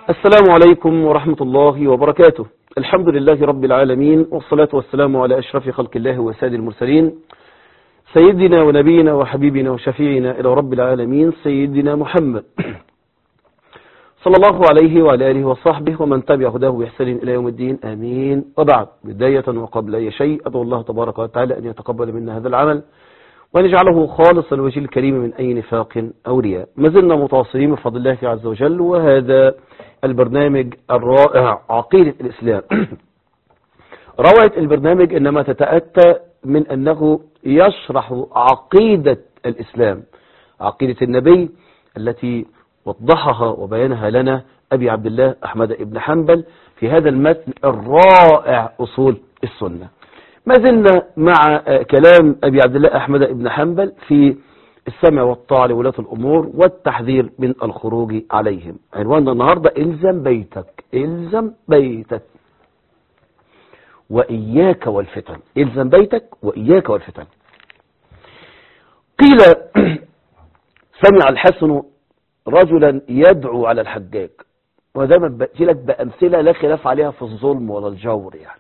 السلام عليكم ورحمة الله وبركاته. الحمد لله رب العالمين، والصلاة والسلام على أشرف خلق الله وساد المرسلين، سيدنا ونبينا وحبيبنا وشفيعنا إلى رب العالمين سيدنا محمد صلى الله عليه وعلى آله وصحبه ومن تبع هداه بإحسان إلى يوم الدين، آمين. وبعد، بداية وقبل أي شيء أدعو الله تبارك وتعالى أن يتقبل منا هذا العمل وأن يجعله خالصا لوجه الكريم من أي نفاق أو رياء. ما زلنا متواصلين بفضل الله عز وجل، وهذا البرنامج الرائع عقيدة الإسلام. روعة البرنامج إنما تتأتى من أنه يشرح عقيدة الإسلام، عقيدة النبي التي وضحها وبينها لنا أبي عبد الله أحمد بن حنبل في هذا المتن الرائع أصول السنة. ما زلنا مع كلام أبي عبد الله أحمد بن حنبل في السمع والطاعة لولاة الأمور والتحذير من الخروج عليهم. عنواننا النهاردة إلزم بيتك، إلزم بيتك وإياك والفتن. إلزم بيتك وإياك والفتن. قيل سمع الحسن رجلا يدعو على الحجاج، وده ما بأتي لك بأمثلة لا خلاف عليها في الظلم ولا الجور. يعني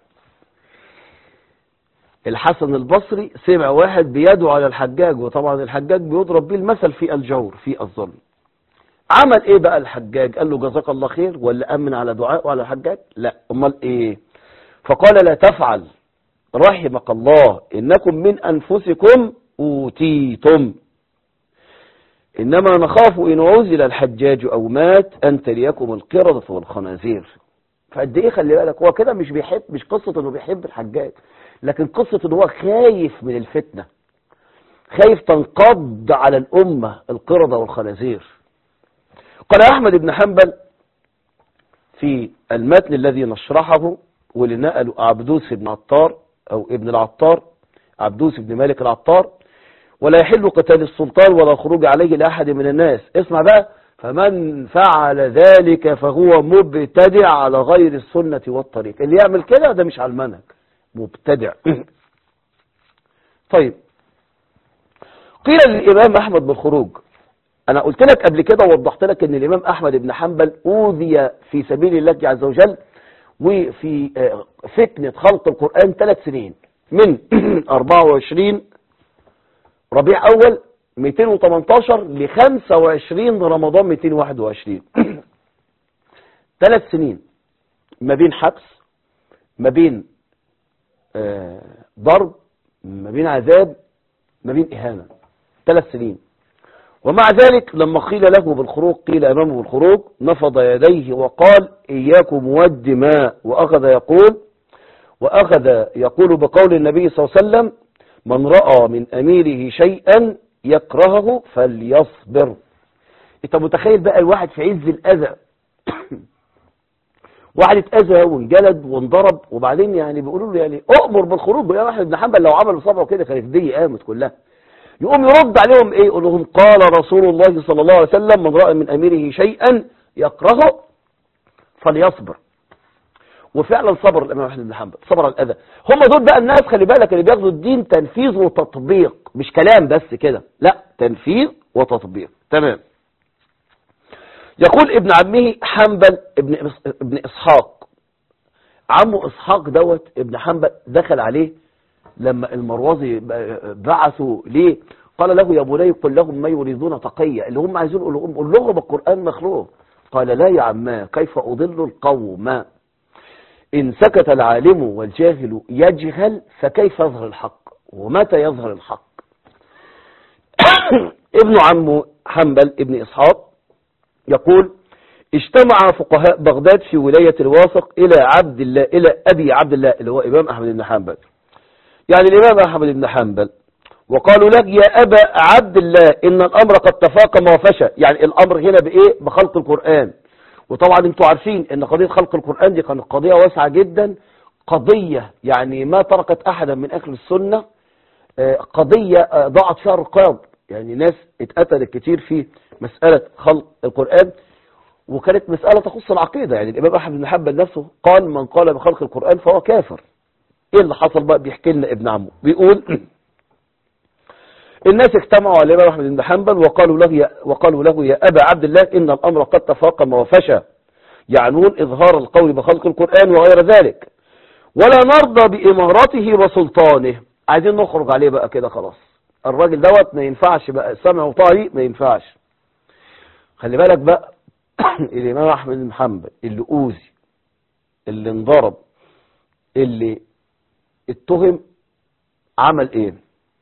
الحسن البصري سمع واحد بيدعو على الحجاج، وطبعا الحجاج بيضرب به المثل في الجور في الظلم. عمل ايه بقى الحجاج؟ قال له جزاك الله خير، ولا امن على دعائه على الحجاج؟ لا، امال ايه؟ فقال لا تفعل رحمك الله، انكم من انفسكم اوتيتم، انما نخاف ان عزل الحجاج او مات ان تليكم القردة والخنازير. فقد ايه خلي بالك، هو كده مش بيحب، مش قصة انه بيحب الحجاج، لكن قصة انه هو خايف من الفتنة، خايف تنقض على الأمة القردة والخنازير. قال أحمد بن حنبل في المتن الذي نشرحه واللي نقله عبدوس بن عطار أو ابن العطار، عبدوس بن مالك العطار: ولا يحل قتال السلطان ولا خروج عليه لأحد من الناس. اسمع بقى: فمن فعل ذلك فهو مبتدع على غير السنة والطريق. اللي يعمل كده ده مش على المنهج، مبتدع. طيب، قيل للإمام أحمد بالخروج. أنا قلت لك قبل كده ووضحت لك أن الإمام أحمد بن حنبل أوذي في سبيل الله عز وجل وفي فتنة خلق القرآن 3 سنين، من 24 ربيع أول 218 ل 25 رمضان 221. 3 سنين ما بين حبس، ما بين ضرب، ما بين عذاب، ما بين إهانة. 3 سنين. ومع ذلك لما قيل له بالخروج، قيل أمامه بالخروج، نفض يديه وقال: إياكم والدماء. وأخذ يقول بقول النبي صلى الله عليه وسلم: من رأى من أميره شيئا يكرهه فليصبر. انت متخيل بقى الواحد في عز الأذى واحد اتأذى وانجلد وانضرب، وبعدين يعني بيقولوا له يعني أؤمر بالخروج. يا أحمد بن حنبل لو عمل بصبعه كده كانت الدنيا قامت كلها. يقوم يرد عليهم ايه؟ يقول لهم: قال رسول الله صلى الله عليه وسلم: من رأى من أميره شيئا يكرهه فليصبر. وفعلا صبر الإمام أحمد بن حنبل، صبر على الأذى. هم دول بقى الناس خلي بالك اللي بياخدوا الدين تنفيذ وتطبيق، مش كلام بس كده، لا، تنفيذ وتطبيق. تمام. يقول ابن عمه حنبل ابن إسحاق، عمه إسحاق دوت ابن حنبل دخل عليه لما المروزي بعثوا ليه، قال له: يا بني قل لهم ما يريدون تقية، اللي هم عايزين قل لهم القرآن مخلوق. قال: لا يا عماه، كيف أضل القوم؟ إن سكت العالم والجاهل يجهل فكيف يظهر الحق؟ ومتى يظهر الحق؟ ابن عمه حنبل ابن إسحاق يقول: اجتمع فقهاء بغداد في ولاية الواثق إلى أبي عبد الله اللي هو إمام أحمد بن حنبل، يعني الإمام أحمد بن حنبل، وقالوا له: يا أبا عبد الله إن الأمر قد تفاقم وفشى. يعني الأمر هنا بإيه؟ بخلق القرآن. وطبعا انتوا عارفين ان قضية خلق القرآن دي كانت قضية واسعة جدا، قضية يعني ما تركت أحدا من أهل السنة، قضية ضاعت فيها الرقاب، يعني ناس اتقتلت كتير في مسألة خلق القرآن، وكانت مسألة تخص العقيدة. يعني الإمام أحمد بن حنبل نفسه قال: من قال بخلق القرآن فهو كافر. ايه اللي حصل بقى؟ بيحكي لنا ابن عمه، بيقول: الناس اجتمعوا على الإمام أحمد بن حنبل وقالوا له: يا أبا عبد الله إن الأمر قد تفاقم وفشى، يعنون إظهار القول بخلق القرآن وغير ذلك. ولا نرضى بإمارته وسلطانه. عايزين نخرج عليه بقى كده خلاص. الراجل دوت ما ينفعش بقى، سمع وطاعي ما ينفعش. خلي بالك بقى الإمام أحمد بن حنبل اللي أوذي، اللي انضرب، اللي اتهم، عمل ايه؟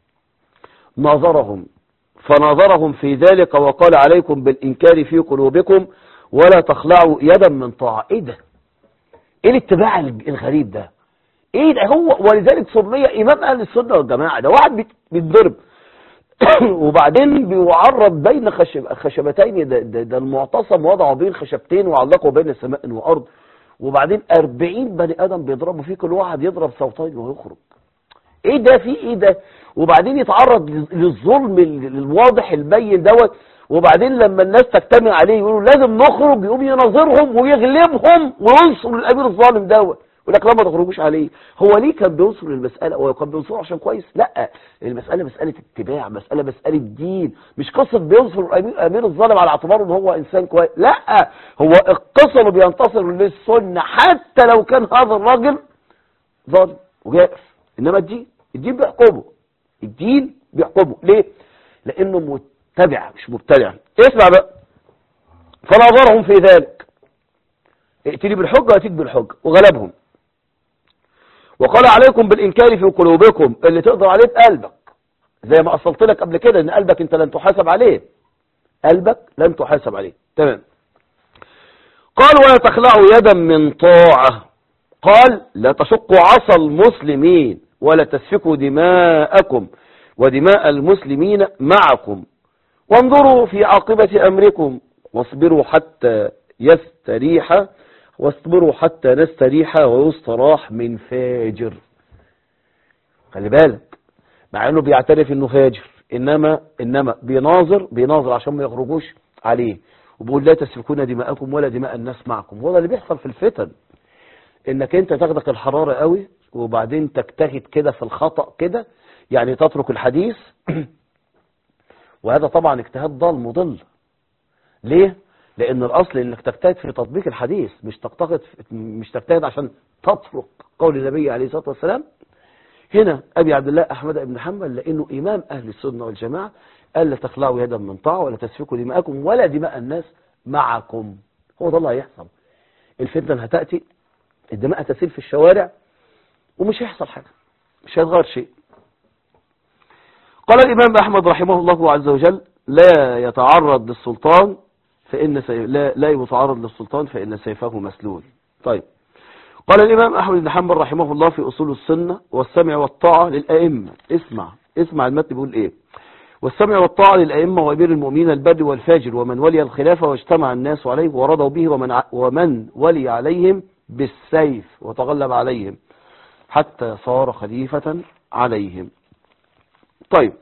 ناظرهم، فناظرهم في ذلك وقال عليكم بالإنكار في قلوبكم ولا تخلعوا يدا من طاعة. ايه ده؟ ايه الاتباع الغريب ده؟ ايه ده؟ هو ولذلك سمي امام اهل السنه والجماعه. ده واحد بيتضرب وبعدين بيعرض بين خشبتين. ده المعتصم وضعه بين خشبتين وعلقوا بين سماء وارض، وبعدين 40 بني ادم بيضربوا فيه، كل واحد يضرب صوتين ويخرج. ايه ده؟ في ايه ده؟ وبعدين يتعرض للظلم الواضح البين دوت، وبعدين لما الناس تجتمع عليه يقولوا لازم نخرج، يقوم يناظرهم ويغلبهم وينصر الامير الظالم دوت. يقول لك لا ما تخرجوش عليه. هو ليه كان بينصر المسألة؟ هو كان بينصره عشان كويس؟ لا، المسألة مسألة اتباع، مسألة دين، مش قصة بينصر الامير الظالم على اعتباره ان هو انسان كويس. لا، هو القصة اللي بينتصر للسنة حتى لو كان هذا الراجل ظالم وجائر. انما الدين بيحكمه. الدين بيحكمه ليه؟ لانه متبع مش مبتدع. اسمع بقى، فناظرهم في ذلك، ائتني بالحجة واتيك بالحجة، وغلبهم. وقال عليكم بالإنكار في قلوبكم، اللي تقدر عليه بقلبك، زي ما أصلت لك قبل كده ان قلبك انت لن تحاسب عليه، قلبك لن تحاسب عليه. تمام. قال ولا تخلعوا يدا من طاعة. قال لا تشقوا عصا المسلمين ولا تسفكوا دماءكم ودماء المسلمين معكم، وانظروا في عاقبة أمركم واصبروا حتى يستريح، واصبروا حتى نستريح ويستراح من فاجر. خلي بالك، مع انه بيعترف انه فاجر، انما بيناظر عشان ما يخرجوش عليه، وبيقول لا تسفكون دماءكم ولا دماء الناس معكم. هو ده اللي بيحصل في الفتن، انك انت تاخدك الحرارة قوي وبعدين تجتهد كده في الخطأ كده، يعني تترك الحديث وهذا طبعا اجتهاد ضال مضل. ليه؟ لان الاصل انك تجتهد في تطبيق الحديث، مش تجتهد عشان تترك قول النبي عليه الصلاة والسلام. هنا ابي عبد الله احمد بن حنبل لانه امام اهل السنة والجماعة قال لا تخلعوا يدا من طاعة ولا تسفكوا دماءكم ولا دماء الناس معكم. هو ده اللي هيحصل. الفتن هتأتي، الدماء تسيل في الشوارع، ومش هيحصل حاجة، مش هيتغير شيء. قال الإمام أحمد رحمه الله عز وجل لا يتعرض للسلطان لا يتعرض للسلطان فإن سيفه مسلول. طيب، قال الإمام أحمد بن حنبل رحمه الله في أصول السنة والسمع والطاعة للأئمة. اسمع المتن بيقول إيه: والسمع والطاعة للأئمة وأمير المؤمنين البر والفاجر ومن ولي الخلافة واجتمع الناس عليه ورضوا به ومن ولي عليهم بالسيف وتغلب عليهم حتى صار خليفة عليهم. طيب،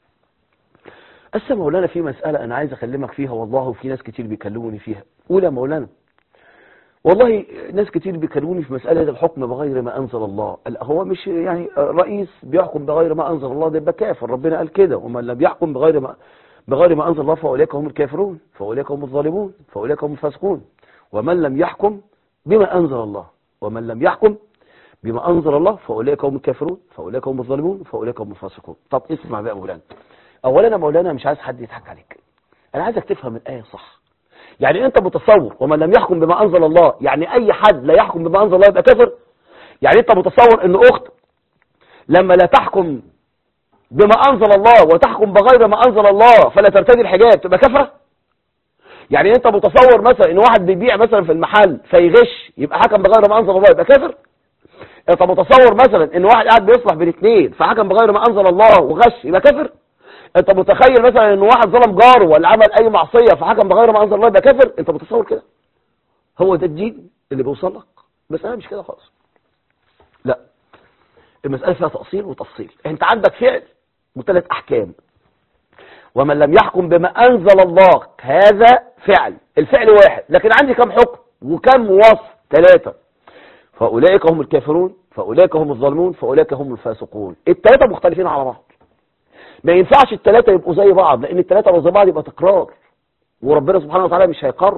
مولانا في مسألة أنا عايز أكلمك فيها والله، وفي ناس كتير بيكلموني فيها. قول يا مولانا. والله ناس كتير بيكلموني في مسألة الحكم بغير ما أنزل الله. هو مش يعني رئيس بيحكم بغير ما أنزل الله ده يبقى كافر؟ ربنا قال كده: ومن لم يحكم بغير ما أنزل الله فأولئك هم الكافرون، فأولئك هم الظالمون، فأولئك هم الفاسقون. ومن لم يحكم بما أنزل الله، ومن لم يحكم بما أنزل الله فأولئك هم الكافرون، فأولئك هم الظالمون، فأولئك هم الفاسقون. طب اسمع بقى مولانا. أولا يا مولانا مش عايز حد يضحك عليك، أنا عايزك تفهم الآية صح. يعني أنت متصور ومن لم يحكم بما أنزل الله يعني أي حد لا يحكم بما أنزل الله يبقى كافر؟ يعني أنت متصور أن أخت لما لا تحكم بما أنزل الله وتحكم بغير ما أنزل الله فلا ترتدي الحجاب تبقى كافرة؟ يعني أنت متصور مثلا أن واحد بيبيع مثلا في المحل فيغش يبقى حكم بغير ما أنزل الله يبقى كافر؟ انت متصور مثلا ان واحد قاعد بيصلح بين اثنين فحكم بغير ما انزل الله وغش يبقى كافر؟ انت متخيل مثلا ان واحد ظلم جاره ولا عمل اي معصيه فحكم بغير ما انزل الله يبقى كافر؟ انت متصور كده؟ هو ده الدين اللي بيوصل لك؟ بس انا مش كده خالص. لا، المساله فيها تاصيل وتفصيل. انت عندك فعل وثلاث احكام. ومن لم يحكم بما انزل الله هذا فعل، الفعل واحد لكن عندي كم حكم وكم وصف؟ ثلاثه. فأولئك هم الكافرون، فأولئك هم الظالمون، فأولئك هم الفاسقون. الثلاثة مختلفين على بعض. ما ينفعش الثلاثة يبقوا زي بعض، لأن الثلاثة لو زي بعض يبقى تكرار، وربنا سبحانه وتعالى مش هيقرر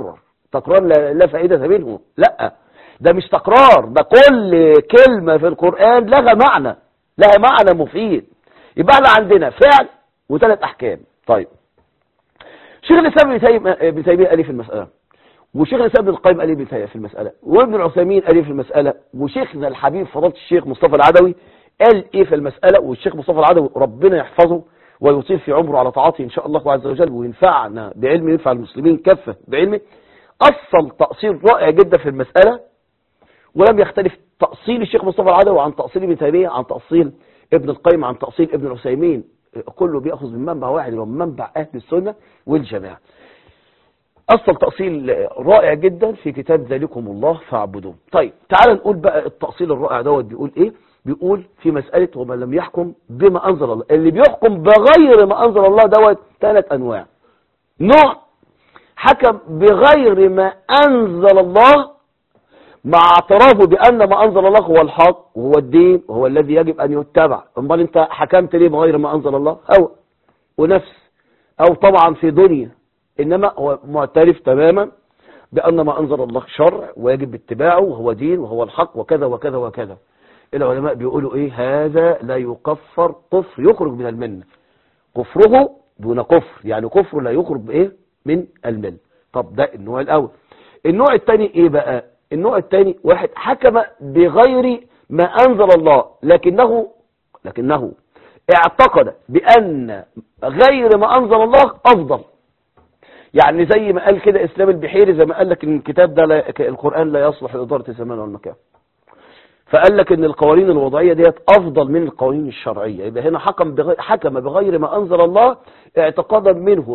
تكرار لا فائدة منه، لا ده مش تكرار، ده كل كلمة في القرآن لها معنى، لها معنى مفيد. يبقى احنا عندنا فعل وثلاث احكام. طيب شيخ الاسلام ابن تيمية قال في المسألة، وشيخ الاسلام ابن القيم قال في المسألة، وابن العثيمين قال في المسألة، وشيخنا الحبيب فضيلة الشيخ مصطفى العدوي قال ايه في المسألة. والشيخ مصطفى العدوي ربنا يحفظه ويطيل في عمره على طاعته ان شاء الله عز وجل، وينفعنا بعلمه، ينفع المسلمين كافة بعلمه. أصل تأصيل رائع جدا في المسألة، ولم يختلف تأصيل الشيخ مصطفى العدوي عن تأصيل ابن تيمية، عن تأصيل ابن القيم، عن تأصيل ابن العثيمين. كله بيأخذ من منبع واحد، ومن منبع أهل السنة والجماعة. أصل تأصيل رائع جدا في كتاب ذلكم الله فاعبدوه. طيب تعال نقول بقى التأصيل الرائع دوت بيقول ايه. بيقول في مسألة ومن لم يحكم بما أنزل الله، اللي بيحكم بغير ما أنزل الله دوت ثلاث أنواع. نوع حكم بغير ما أنزل الله مع اعترافه بأن ما أنزل الله هو الحق وهو الدين وهو الذي يجب أن يتبع. امال انت حكمت ليه بغير ما أنزل الله؟ هو ونفس، أو طبعا في دنيا، إنما هو معترف تماما بأن ما أنزل الله شرع ويجب اتباعه وهو دين وهو الحق وكذا وكذا وكذا. العلماء بيقولوا ايه؟ هذا لا يكفر كفر يخرج من الملة، كفره دون كفر، يعني كفره لا يخرج بايه؟ من الملة. طب ده النوع الأول. النوع الثاني ايه بقى؟ النوع الثاني واحد حكم بغير ما أنزل الله، لكنه اعتقد بأن غير ما أنزل الله أفضل. يعني زي ما قال كده إسلام البحيري، زي ما قال لك ان الكتاب ده القرآن لا يصلح لإدارة الزمان والمكان، فقال لك ان القوانين الوضعية ديت افضل من القوانين الشرعية. يبقى هنا حكم بغير ما انزل الله اعتقادا منه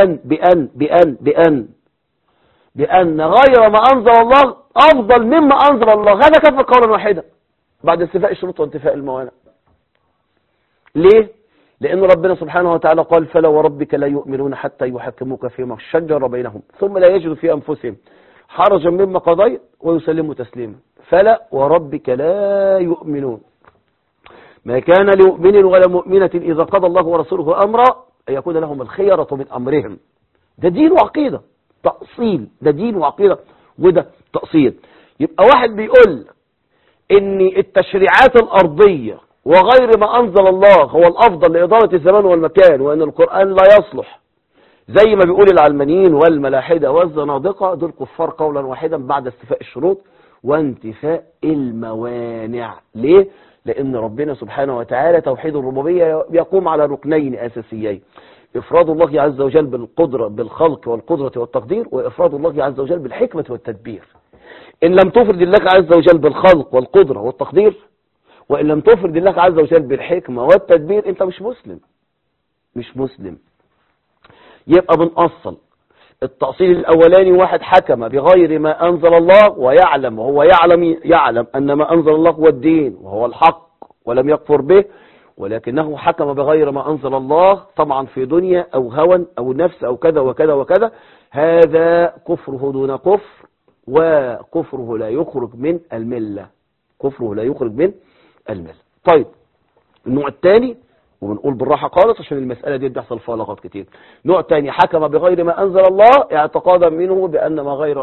بأن غير ما انزل الله افضل مما انزل الله. هذا كفر قولا واحدا بعد استيفاء الشروط وانتفاء الموانع. ليه؟ لان ربنا سبحانه وتعالى قال فلا وربك لا يؤمنون حتى يحكموك فيما شجر بينهم ثم لا يجدوا في انفسهم حرجا مما قضيت ويسلموا تسليما. فلا وربك لا يؤمنون ما كان لمؤمن ولا مؤمنة إذا قضى الله ورسوله أمرا أن يكون لهم الخيرة من أمرهم. ده دين وعقيدة، تأصيل، ده دين وعقيدة وده تأصيل. يبقى واحد بيقول إن التشريعات الأرضية وغير ما أنزل الله هو الأفضل لإدارة الزمان والمكان، وأن القرآن لا يصلح، زي ما بيقول العلمانيين والملاحدة والزنادقة، دول كفار قولا واحدا بعد استيفاء الشروط وانتفاء الموانع. ليه؟ لأن ربنا سبحانه وتعالى توحيد الربوبية يقوم على ركنين أساسيين: إفراد الله عز وجل بالقدرة بالخلق والقدرة والتقدير، وإفراد الله عز وجل بالحكمة والتدبير. إن لم تفرد الله عز وجل بالخلق والقدرة والتقدير، وإن لم تفرد الله عز وجل بالحكمة والتدبير، أنت مش مسلم، مش مسلم. يبقى بنأصل التأصيل الأولاني: واحد حكم بغير ما أنزل الله ويعلم، وهو يعلم أن ما أنزل الله هو الدين وهو الحق ولم يكفر به، ولكنه حكم بغير ما أنزل الله طبعا في دنيا أو هوى أو نفس أو كذا وكذا وكذا. هذا كفره دون كفر، وكفره لا يخرج من الملة، كفره لا يخرج من الملة. طيب النوع الثاني، وبنقول بالراحة خالص عشان المسألة دي بيحصل فيها لغط كتير. نوع تاني حكم بغير ما أنزل الله اعتقادا منه بأن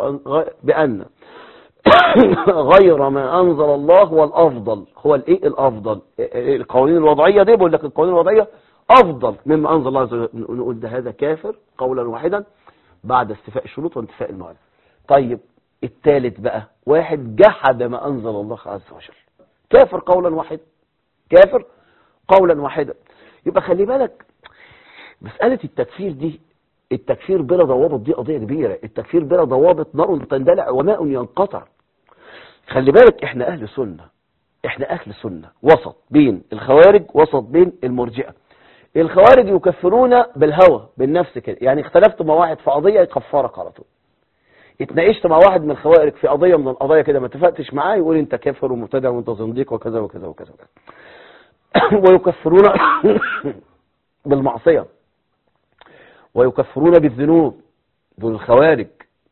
غير ما أنزل الله هو الأفضل. هو الإيه الأفضل؟ القوانين الوضعية دي بقول لك القوانين الوضعية أفضل مما أنزل الله عز وجل. نقول ده هذا كافر قولا واحدا بعد استيفاء الشروط وانتفاء الموانع. طيب الثالث بقى واحد جحد ما أنزل الله عز وجل، كافر قولا واحدا، كافر قولا واحدا. يبقى خلي بالك مسألة التكفير دي، التكفير بلا ضوابط دي قضية كبيرة. التكفير بلا ضوابط نار تندلع وماء ينقطع. خلي بالك احنا اهل سنة، احنا اهل سنة وسط بين الخوارج وسط بين المرجئة. الخوارج يكفرون بالهوى بالنفس كده، يعني اختلفت مع واحد في قضية يكفرك على طول. اتناقشت مع واحد من الخوارج في قضية من القضايا كده ما اتفقتش معاه يقول انت كافر ومبتدع وانت زنديق وكذا وكذا وكذا. ويكفرون بالمعصية ويكفرون بالذنوب، دول الخوارج.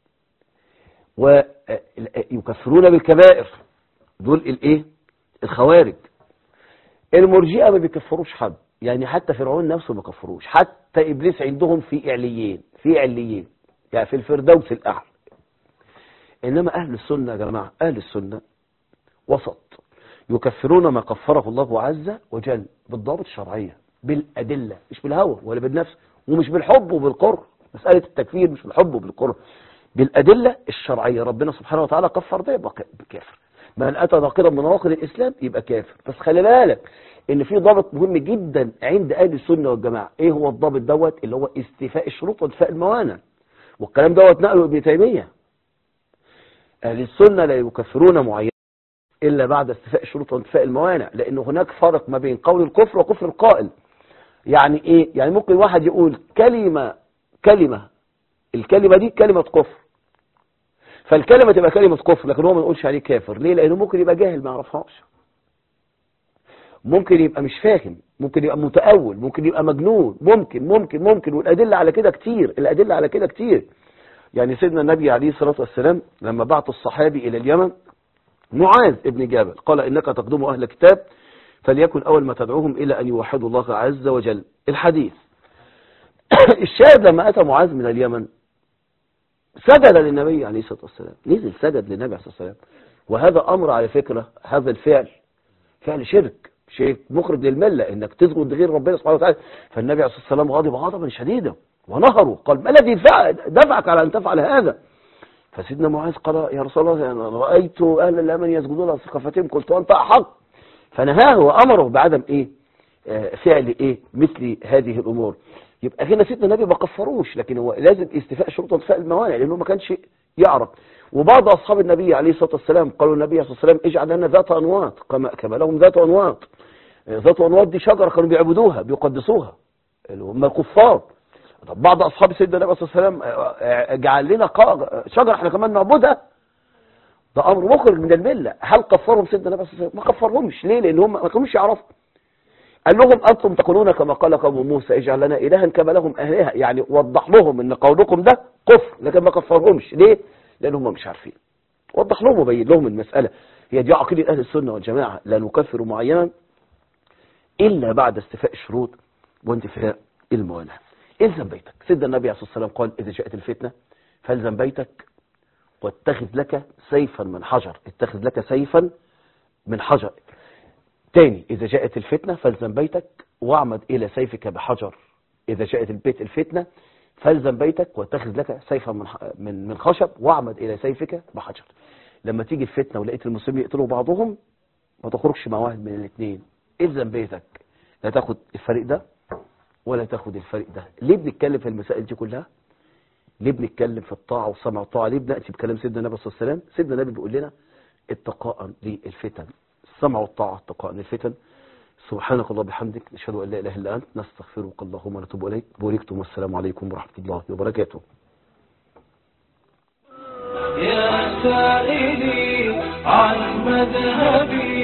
ويكفرون بالكبائر، دول الايه؟ الخوارج. المرجئة ما بيكفروش حد، يعني حتى فرعون نفسه ما كفروش، حتى ابليس عندهم في عليين يعني في الفردوس الاعلى. إنما أهل السنة يا جماعة، أهل السنة وسط، يكفرون ما كفره الله عز وجل بالضابط الشرعية، بالأدلة، مش بالهوى ولا بالنفس ومش بالحب وبالكره. مسألة التكفير مش بالحب وبالكره، بالأدلة الشرعية. ربنا سبحانه وتعالى كفر ده يبقى كافر، من أتى ناقضا من نواقض الإسلام يبقى كافر. بس خلي بالك إن في ضابط مهم جدا عند أهل السنة والجماعة. إيه هو الضابط دوت؟ اللي هو استيفاء الشروط وانتفاء الموانع. والكلام دوت نقله ابن تيمية. أهل السنة لا يكفرون معين إلا بعد استيفاء الشروط وانتفاء الموانع، لأن هناك فرق ما بين قول الكفر وكفر القائل. يعني إيه؟ يعني ممكن واحد يقول كلمة الكلمة دي كلمة كفر، فالكلمة تبقى كلمة كفر، لكن هو ما نقولش عليه كافر. ليه؟ لأنه ممكن يبقى جاهل ما يعرفهاش، ممكن يبقى مش فاهم، ممكن يبقى متأول، ممكن يبقى مجنون، ممكن. والأدلة على كده كتير، الأدلة على كده كتير. يعني سيدنا النبي عليه الصلاة والسلام لما بعت الصحابي إلى اليمن معاذ ابن جبل قال إنك تقدم أهل كتاب فليكن أول ما تدعوهم إلى أن يوحدوا الله عز وجل. الحديث الشاهد لما أتى معاذ من اليمن سجد للنبي عليه الصلاة والسلام، نزل سجد للنبي عليه الصلاة والسلام. وهذا أمر على فكرة، هذا الفعل فعل شرك مخرج للملة، إنك تسجد لغير ربنا سبحانه وتعالى. فالنبي عليه الصلاة والسلام غضب غضبا شديدا ونهره، قال ما الذي دفعك على أن تفعل هذا؟ فسيدنا معاذ قال يا رسول الله أنا رأيت أهل اليمن يسجدون على ثقافتهم، قلت وأنت أحق. فنهاه وأمره بعدم فعل مثل هذه الأمور. يبقى هنا سيدنا النبي ما كفروش، لكن هو لازم استيفاء شروط وانتفاء الموانع، لأنه ما كانش يعرف. وبعض أصحاب النبي عليه الصلاة والسلام قالوا النبي عليه الصلاة والسلام اجعل لنا ذات أنواط كما لهم ذات أنواط. ذات أنواط دي شجرة كانوا بيعبدوها بيقدسوها اللي هم الكفار. طب بعض أصحاب سيدنا النبي عليه الصلاة والسلام جعل لنا شجرة احنا كمان نعبدها، ده أمر مخرج من الملة. هل كفرهم سيدنا النبي عليه الصلاة والسلام؟ ما كفرهمش. ليه؟ لأن هم ما كانوش يعرفوا. قال لهم أنتم تقولون كما قال قوم موسى اجعل لنا إلها كما لهم آلهة، يعني وضح لهم ان قولكم ده كفر، لكن ما كفرهمش. ليه؟ لأن هم مش عارفين. وضح لهم وبين لهم المسألة. هي دي عقيدة أهل السنة والجماعة، لا نكفر معينا إلا بعد استيفاء الشروط وانتفاء الموانع. الزم بيتك. سيدنا النبي عليه الصلاة والسلام قال إذا جاءت الفتنة فالزم بيتك واتخذ لك سيفا من حجر. اتخذ لك سيفا من حجر. تاني، إذا جاءت الفتنة فالزم بيتك واعمد إلى سيفك بحجر. إذا جاءت الفتنة فالزم بيتك واتخذ لك سيفا من خشب واعمد إلى سيفك بحجر. لما تيجي الفتنة ولقيت المسلمين يقتلوا بعضهم ما تخرجش مع واحد من الاثنين، الزم بيتك، لا تاخد الفريق ده ولا تاخد الفريق ده. ليه بنتكلم في المسائل دي كلها؟ ليه بنتكلم في الطاعة والسمع والطاعة؟ ليه بنأتي بكلام سيدنا النبي صلى الله عليه وسلم؟ سيدنا النبي بيقول لنا اتقاء للفتن، السمع والطاعة اتقاء للفتن. سبحانك اللهم وبحمدك نشهد ان لا اله الا انت نستغفرك اللهم ونتوب اليك. بوركتم والسلام عليكم ورحمة الله وبركاته. يا سائلي عن مذهبي